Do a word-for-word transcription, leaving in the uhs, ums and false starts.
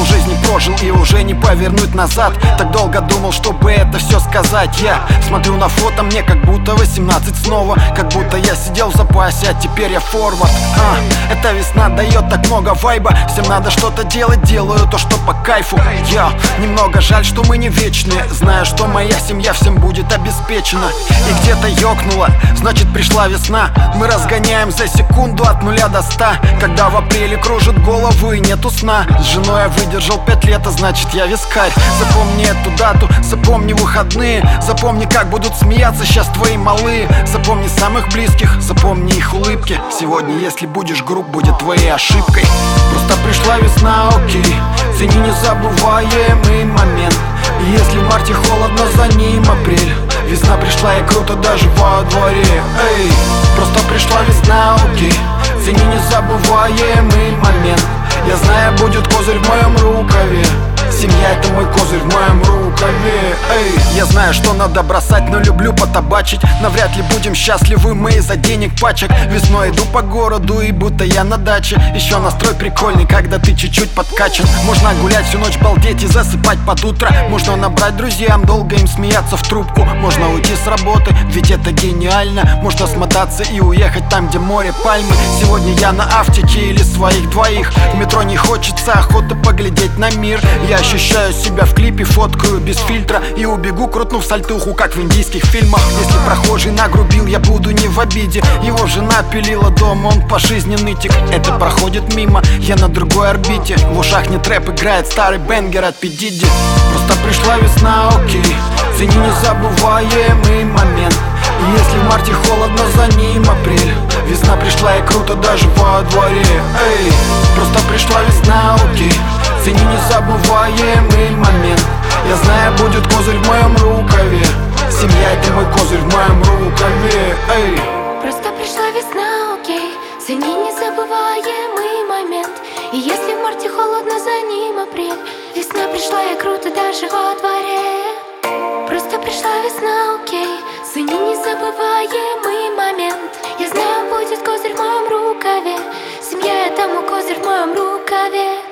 Полжизни прожил и уже не повернуть назад. Так долго думал, чтобы это все сказать. Я смотрю на фото, мне как будто восемнадцать снова. Как будто я сидел в запасе, а теперь я форвард. а, Эта весна дает так много вайба. Всем надо что-то делать, делаю то, что по кайфу. Я немного жаль, что мы не вечные. Знаю, что моя семья всем будет обеспечена. И где-то ёкнуло, значит пришла весна. Мы разгоняем за секунду от нуля до ста. Когда в апреле кружит голову и нету сна. С женой я выдержал пять лет, а значит я вискарь. Запомни эту дату, запомни выходные. Запомни, как будут смеяться сейчас твои малые. Запомни самых близких, запомни их улыбки. Сегодня, если будешь груб, будет твоей ошибкой. Просто пришла весна, окей. Цени незабываемый момент. И если в марте холодно, за ним апрель. Весна пришла и круто даже во дворе. Эй, просто пришла весна, окей. Цени незабываемый момент. Я знаю, будет козырь в моем рукаве. Семья — это мой козырь в моем рукаве. Эй. Я знаю, что надо бросать, но люблю потабачить. Навряд ли будем счастливы мы из-за денег пачек. Весной иду по городу и будто я на даче. Еще настрой прикольный, когда ты чуть-чуть подкачан. Можно гулять всю ночь, балдеть и засыпать под утро. Можно набрать друзьям, долго им смеяться в трубку. Можно уйти с работы, ведь это гениально. Можно смотаться и уехать там, где море, пальмы. Сегодня я на автике или своих двоих. В метро не хочется, охота поглядеть на мир. Я ощущаю себя в клипе, фоткаю без фильтра и убегу, крутнув сальтуху, как в индийских фильмах. Если прохожий нагрубил, я буду не в обиде. Его жена пилила дом, он по жизни нытик. Это проходит мимо, я на другой орбите. В ушах не трэп, играет старый бенгер от Пи Дидди. Просто пришла весна, окей. Цени незабываемый момент. И если в марте холодно, за ним апрель. Весна пришла и круто даже во дворе. Эй, просто пришла весна, окей. Цени незабываемый момент. Я знаю, будет козырь в моем рукаве. Семья — это мой козырь в моем рукаве. Эй. Просто пришла весна, окей. Цени незабываемый момент. И если в марте холодно, за ним апрель. Весна пришла и круто даже во дворе. Просто пришла весна, окей. Цени незабываемый момент. Я знаю, будет козырь в моем рукаве. Семья — это мой козырь в моем рукаве.